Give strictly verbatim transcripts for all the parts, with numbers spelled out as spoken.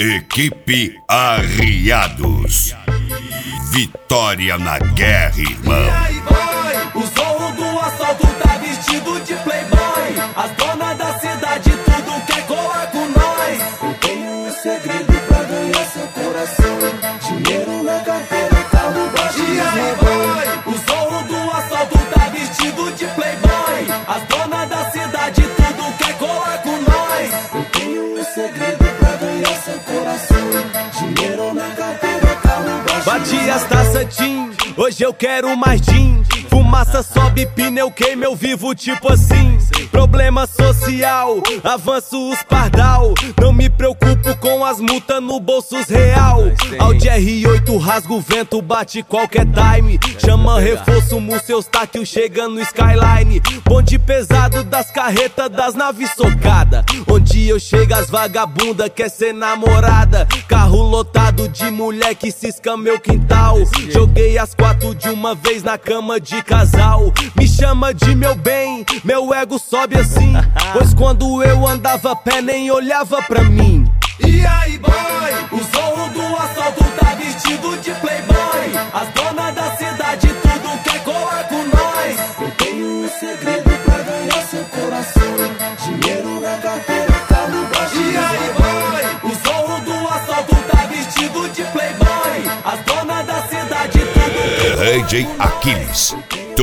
Equipe Arriados. Vitória na guerra, irmão. E aí, boy? O zorro do assalto tá vestido de playboy. As donas da cidade tudo quer colar com nós. Eu tenho um segredo pra ganhar seu coração: dinheiro na carteira, carro baixo. E aí, boy? O zorro do assalto tá vestido de playboy. As donas da cidade tudo quer colar com nós. Eu tenho um segredo pra ganhar seu coração: dinheiro na carteira, carro baixo. Bati as taças Tim, hoje eu quero mais Tim. Fumaça sobe, pneu queima, eu vivo tipo assim. Problema social, avanço os pardal. Não me preocupo com as multas no bolsos real. Audi R oito rasga o vento, bate qualquer time. Chama reforço, seus taquil chega no skyline. Bonde pesado das carretas, das naves socada. Onde eu chego as vagabunda quer ser namorada. Carro lotado de mulher que cisca meu quintal. Joguei as quatro de uma vez na cama de casal. Me chama de meu bem, meu ego sobe assim. Pois quando eu andava a pé nem olhava pra mim. E aí, boy? O zorro do assalto tá vestido de playboy. As donas da cidade tudo quer colar com nós. Eu tenho um segredo pra ganhar seu coração: dinheiro na carteira, carro baixo. E aí, boy? O zorro do assalto tá vestido de playboy. As donas da cidade tudo R J Aquiles.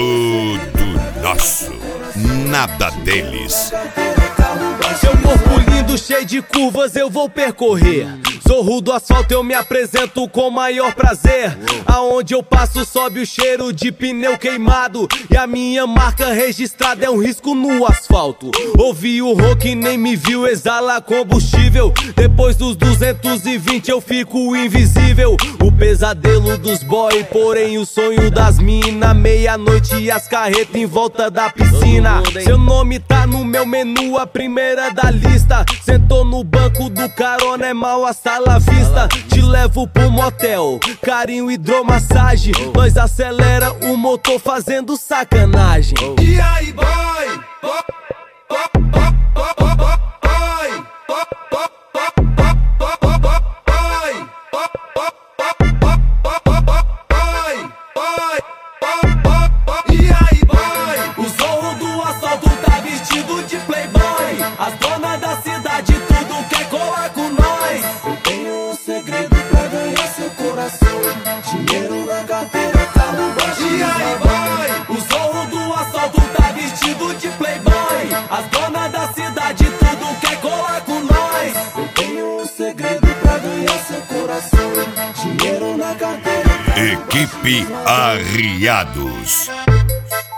Tudo nosso, nada deles. Seu corpo lindo, cheio de curvas, eu vou percorrer. Zorro do asfalto, eu me apresento com maior prazer. Aonde eu passo sobe o cheiro de pneu queimado. E a minha marca registrada é um risco no asfalto. Ouvi o rock, nem me viu, exala combustível. Depois dos duzentos e vinte eu fico invisível. O pesadelo dos boy, porém o sonho das mina. Meia-noite e as carretas em volta da piscina. Seu nome tá no meu menu, a primeira da lista. Sentou no banco do carona, é mal a sala vista. Te levo pro motel, carinho, hidromassagem. Nós acelera o motor fazendo sacanagem. E aí, boy? E aí, boy? O zorro do assalto tá vestido de playboy. As donas da cidade tudo quer colar com nós. Eu tenho um segredo pra ganhar seu coração: dinheiro na carteira, carro baixo. E aí, boy? O zorro do assalto tá vestido de playboy. As donas da cidade tudo quer colar com nós. Eu tenho um segredo pra ganhar seu coração: dinheiro na carteira. Equipe Arriados.